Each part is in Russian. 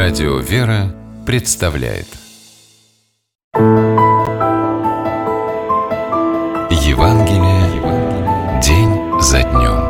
Радио «Вера» представляет Евангелие день за днем.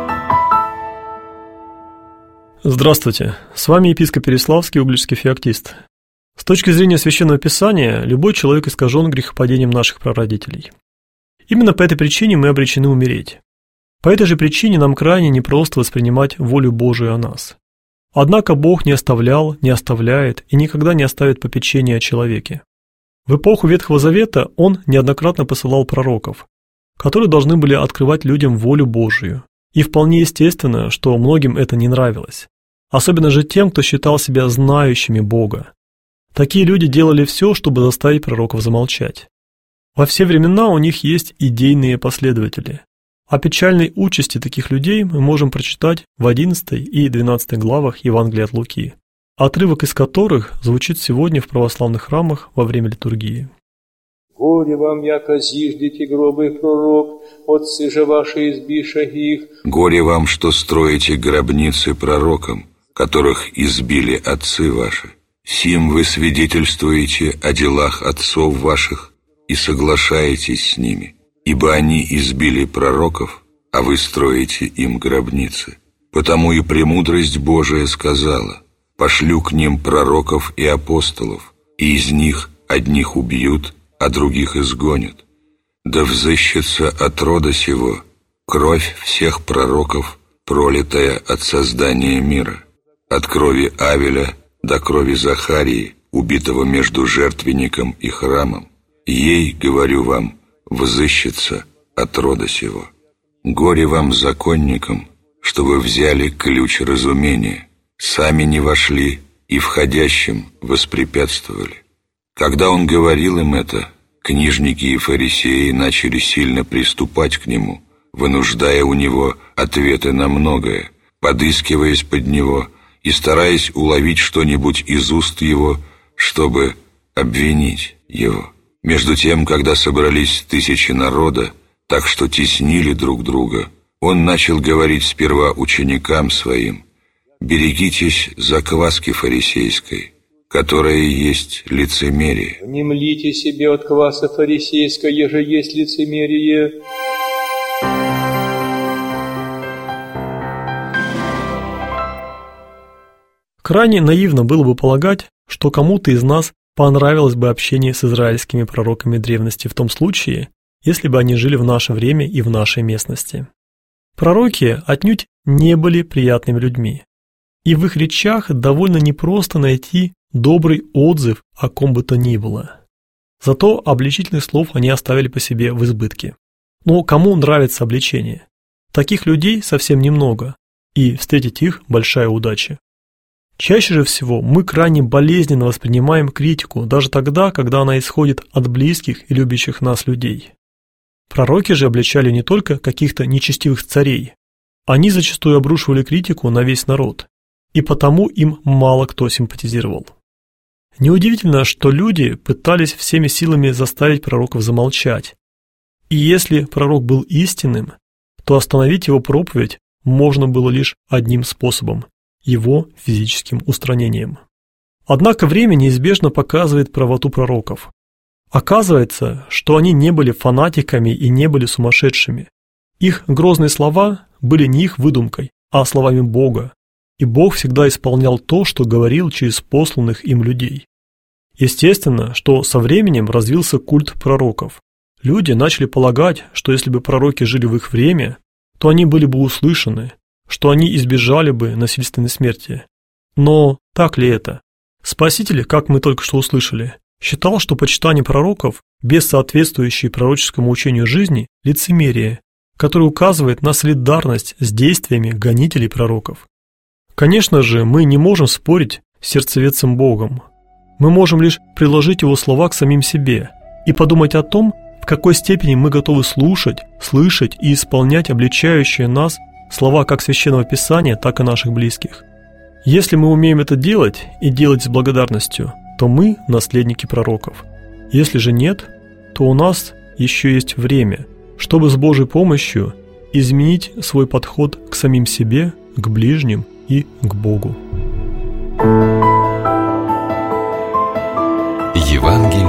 Здравствуйте, с вами епископ Переславский, угличский феоктист. С точки зрения Священного Писания, любой человек искажен грехопадением наших прародителей. Именно по этой причине мы обречены умереть. По этой же причине нам крайне непросто воспринимать волю Божию о нас. Однако Бог не оставлял, не оставляет и никогда не оставит попечения о человеке. В эпоху Ветхого Завета Он неоднократно посылал пророков, которые должны были открывать людям волю Божию. И вполне естественно, что многим это не нравилось. Особенно же тем, кто считал себя знающими Бога. Такие люди делали все, чтобы заставить пророков замолчать. Во все времена у них есть идейные последователи. О печальной участи таких людей мы можем прочитать в 11 и 12 главах Евангелия от Луки, отрывок из которых звучит сегодня в православных храмах во время литургии. «Горе вам, яко зиждете гробы пророк, отцы же ваши избиша их». «Горе вам, что строите гробницы пророкам, которых избили отцы ваши. Сим вы свидетельствуете о делах отцов ваших и соглашаетесь с ними. Ибо они избили пророков, а вы строите им гробницы. Потому и премудрость Божия сказала: пошлю к ним пророков и апостолов, и из них одних убьют, а других изгонят. Да взыщется от рода сего кровь всех пророков, пролитая от создания мира, от крови Авеля до крови Захарии, убитого между жертвенником и храмом. Ей, говорю вам, взыщется от рода сего. Горе вам, законникам, что вы взяли ключ разумения, сами не вошли и входящим воспрепятствовали». Когда он говорил им это, книжники и фарисеи начали сильно приступать к нему, вынуждая у него ответы на многое, подыскиваясь под него и стараясь уловить что-нибудь из уст его, чтобы обвинить его. Между тем, когда собрались тысячи народа, так что теснили друг друга, он начал говорить сперва ученикам своим: «Берегитесь закваски фарисейской, которая есть лицемерие». «Не млите себе от кваса фарисейской, еже есть лицемерие». Крайне наивно было бы полагать, что кому-то из нас понравилось бы общение с израильскими пророками древности в том случае, если бы они жили в наше время и в нашей местности. Пророки отнюдь не были приятными людьми, и в их речах довольно непросто найти добрый отзыв о ком бы то ни было. Зато обличительных слов они оставили по себе в избытке. Но кому нравится обличение? Таких людей совсем немного, и встретить их – большая удача. Чаще же всего мы крайне болезненно воспринимаем критику, даже тогда, когда она исходит от близких и любящих нас людей. Пророки же обличали не только каких-то нечестивых царей, они зачастую обрушивали критику на весь народ, и потому им мало кто симпатизировал. Неудивительно, что люди пытались всеми силами заставить пророков замолчать, и если пророк был истинным, то остановить его проповедь можно было лишь одним способом – его физическим устранением. Однако время неизбежно показывает правоту пророков. Оказывается, что они не были фанатиками и не были сумасшедшими. Их грозные слова были не их выдумкой, а словами Бога, и Бог всегда исполнял то, что говорил через посланных им людей. Естественно, что со временем развился культ пророков. Люди начали полагать, что если бы пророки жили в их время, то они были бы услышаны, что они избежали бы насильственной смерти. Но так ли это? Спаситель, как мы только что услышали, считал, что почитание пророков без соответствующей пророческому учению жизни – лицемерие, которое указывает на солидарность с действиями гонителей пророков. Конечно же, мы не можем спорить с сердцеведцем Богом. Мы можем лишь приложить его слова к самим себе и подумать о том, в какой степени мы готовы слушать, слышать и исполнять обличающие нас слова как Священного Писания, так и наших близких. Если мы умеем это делать и делать с благодарностью, то мы наследники пророков. Если же нет, то у нас еще есть время, чтобы с Божьей помощью изменить свой подход к самим себе, к ближним и к Богу. Евангелие